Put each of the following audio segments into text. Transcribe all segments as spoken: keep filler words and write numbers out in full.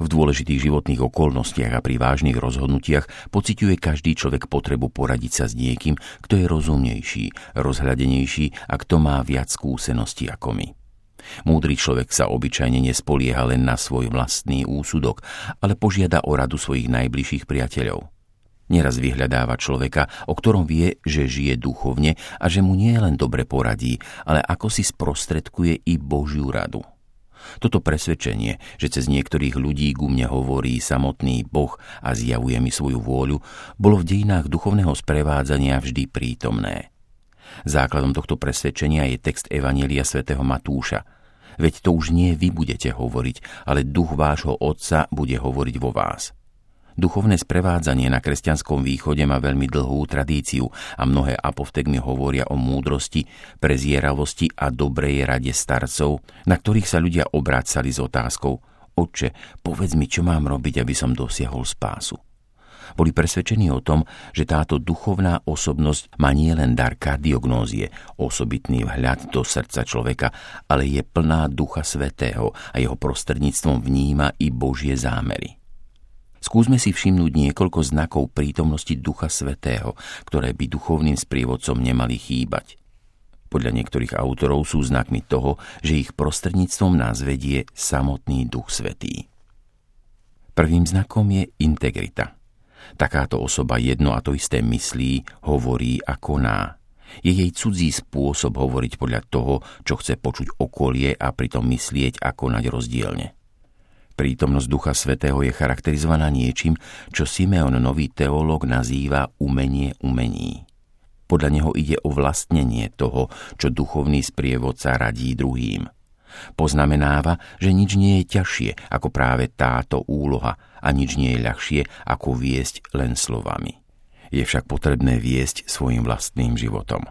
V dôležitých životných okolnostiach a pri vážnych rozhodnutiach pociťuje každý človek potrebu poradiť sa s niekým, kto je rozumnejší, rozhľadenejší a kto má viac skúseností ako my. Múdry človek sa obyčajne nespolieha len na svoj vlastný úsudok, ale požiada o radu svojich najbližších priateľov. Neraz vyhľadáva človeka, o ktorom vie, že žije duchovne a že mu nie len dobre poradí, ale ako si sprostredkuje i Božiu radu. Toto presvedčenie, že cez niektorých ľudí ku mne hovorí samotný Boh a zjavuje mi svoju vôľu, bolo v dejinách duchovného sprevádzania vždy prítomné. Základom tohto presvedčenia je text Evanjelia svätého Matúša. Veď to už nie vy budete hovoriť, ale duch vášho Otca bude hovoriť vo vás. Duchovné sprevádzanie na kresťanskom východe má veľmi dlhú tradíciu a mnohé apoftegmy hovoria o múdrosti, prezieravosti a dobrej rade starcov, na ktorých sa ľudia obrácali s otázkou: Otče, povedz mi, čo mám robiť, aby som dosiahol spásu. Boli presvedčení o tom, že táto duchovná osobnosť má nielen dar kardiagnózie, osobitný vhľad do srdca človeka, ale je plná Ducha Svätého a jeho prostredníctvom vníma i Božie zámery. Skúsme si všimnúť niekoľko znakov prítomnosti Ducha Svätého, ktoré by duchovným sprievodcom nemali chýbať. Podľa niektorých autorov sú znakmi toho, že ich prostredníctvom nás vedie samotný Duch Svätý. Prvým znakom je integrita. Takáto osoba jedno a to isté myslí, hovorí a koná. Je jej cudzí spôsob hovoriť podľa toho, čo chce počuť okolie a pritom myslieť a konať rozdielne. Prítomnosť Ducha Svätého je charakterizovaná niečím, čo Simeon, nový teológ, nazýva umenie umení. Podľa neho ide o vlastnenie toho, čo duchovný sprievodca radí druhým. Poznamenáva, že nič nie je ťažšie ako práve táto úloha a nič nie je ľahšie ako viesť len slovami. Je však potrebné viesť svojim vlastným životom.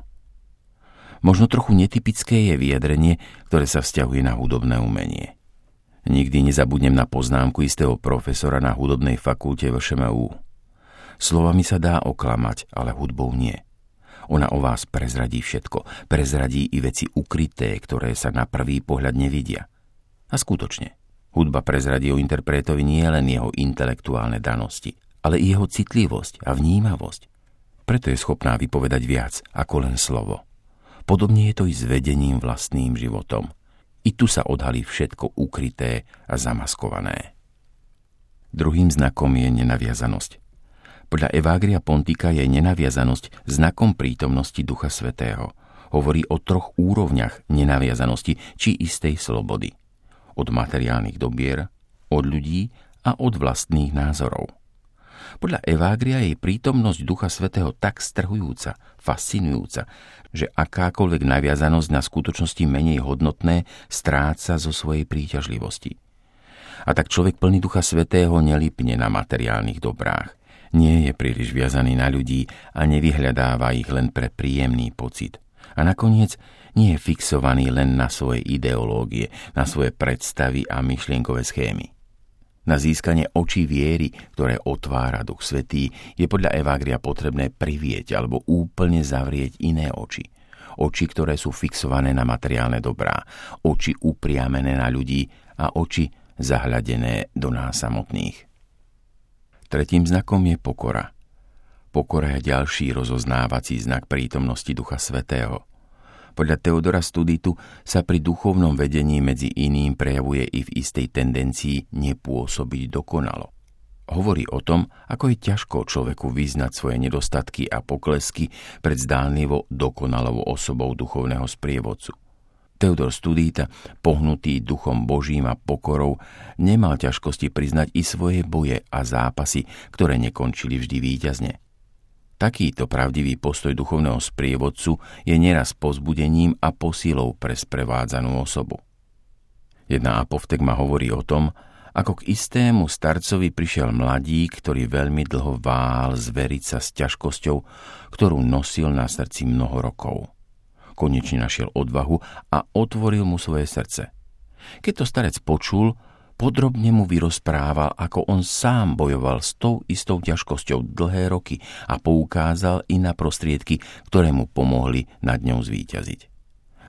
Možno trochu netypické je vyjadrenie, ktoré sa vzťahuje na hudobné umenie. Nikdy nezabudnem na poznámku istého profesora na hudobnej fakulte vé š em ú. Slovami sa dá oklamať, ale hudbou nie. Ona o vás prezradí všetko, prezradí i veci ukryté, ktoré sa na prvý pohľad nevidia. A skutočne, hudba prezradí o interpretovi nie len jeho intelektuálne danosti, ale i jeho citlivosť a vnímavosť. Preto je schopná vypovedať viac ako len slovo. Podobne je to i s vedením vlastným životom. I tu sa odhalí všetko ukryté a zamaskované. Druhým znakom je nenaviazanosť. Podľa Evagria Pontika je nenaviazanosť znakom prítomnosti Ducha Svätého. Hovorí o troch úrovniach nenaviazanosti či istej slobody. Od materiálnych dobier, od ľudí a od vlastných názorov. Podľa Evagria je prítomnosť Ducha Svätého tak strhujúca, fascinujúca, že akákoľvek naviazanosť na skutočnosti menej hodnotné stráca zo svojej príťažlivosti. A tak človek plný Ducha Svätého nelipne na materiálnych dobrách. Nie je príliš viazaný na ľudí a nevyhľadáva ich len pre príjemný pocit. A nakoniec nie je fixovaný len na svoje ideológie, na svoje predstavy a myšlienkové schémy. Na získanie očí viery, ktoré otvára Duch Svätý, je podľa Evagria potrebné privieť alebo úplne zavrieť iné oči. Oči, ktoré sú fixované na materiálne dobrá, oči upriamené na ľudí a oči zahľadené do nás samotných. Tretím znakom je pokora. Pokora je ďalší rozoznávací znak prítomnosti Ducha Svätého. Podľa Teodora Studitu sa pri duchovnom vedení medzi iným prejavuje i v istej tendencii nepôsobiť dokonalo. Hovorí o tom, ako je ťažko človeku vyznať svoje nedostatky a poklesky pred zdánlivo dokonalou osobou duchovného sprievodcu. Teodor Studita, pohnutý duchom Božím a pokorou, nemal ťažkosti priznať i svoje boje a zápasy, ktoré nekončili vždy víťazne. Takýto pravdivý postoj duchovného sprievodcu je neraz povzbudením a posilou pre sprevádzanú osobu. Jedna apoftegma hovorí o tom, ako k istému starcovi prišiel mladík, ktorý veľmi dlho váhal zveriť sa s ťažkosťou, ktorú nosil na srdci mnoho rokov. Konečne našiel odvahu a otvoril mu svoje srdce. Keď to starec počul, podrobne mu vyrozprával, ako on sám bojoval s tou istou ťažkosťou dlhé roky a poukázal i na prostriedky, ktoré mu pomohli nad ňou zvíťaziť.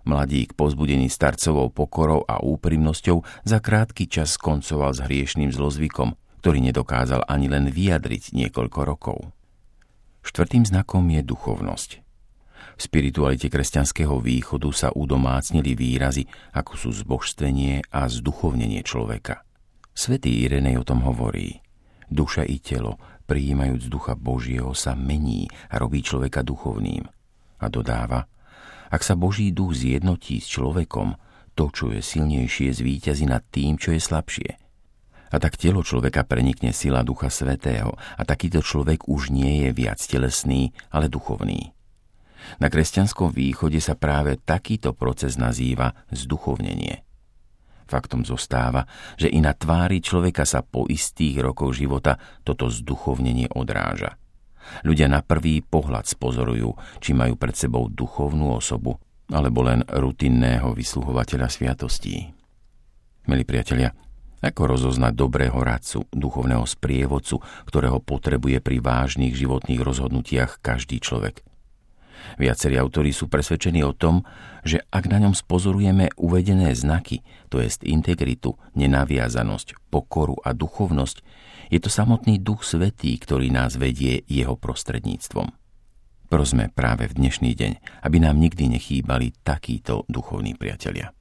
Mladík, povzbudený starcovou pokorou a úprimnosťou, za krátky čas skoncoval s hriešným zlozvykom, ktorý nedokázal ani len vyjadriť niekoľko rokov. Štvrtým znakom je duchovnosť. V spiritualite kresťanského východu sa udomácnili výrazy, ako sú zbožstvenie a zduchovnenie človeka. Svätý Irenej o tom hovorí: duša i telo, prijímajúc ducha Božieho, sa mení a robí človeka duchovným. A dodáva: ak sa Boží duch zjednotí s človekom, to, čo je silnejšie, zvíťazí nad tým, čo je slabšie. A tak telo človeka prenikne sila Ducha Svätého a takýto človek už nie je viac telesný, ale duchovný. Na kresťanskom východe sa práve takýto proces nazýva zduchovnenie. Faktom zostáva, že i na tvári človeka sa po istých rokoch života toto zduchovnenie odráža. Ľudia na prvý pohľad spozorujú, či majú pred sebou duchovnú osobu alebo len rutinného vysluhovateľa sviatostí. Milí priatelia, ako rozoznať dobrého radcu, duchovného sprievodcu, ktorého potrebuje pri vážnych životných rozhodnutiach každý človek? Viacerí autori sú presvedčení o tom, že ak na ňom spozorujeme uvedené znaky, to jest integritu, nenaviazanosť, pokoru a duchovnosť, je to samotný Duch Svätý, ktorý nás vedie jeho prostredníctvom. Prosme práve v dnešný deň, aby nám nikdy nechýbali takíto duchovní priatelia.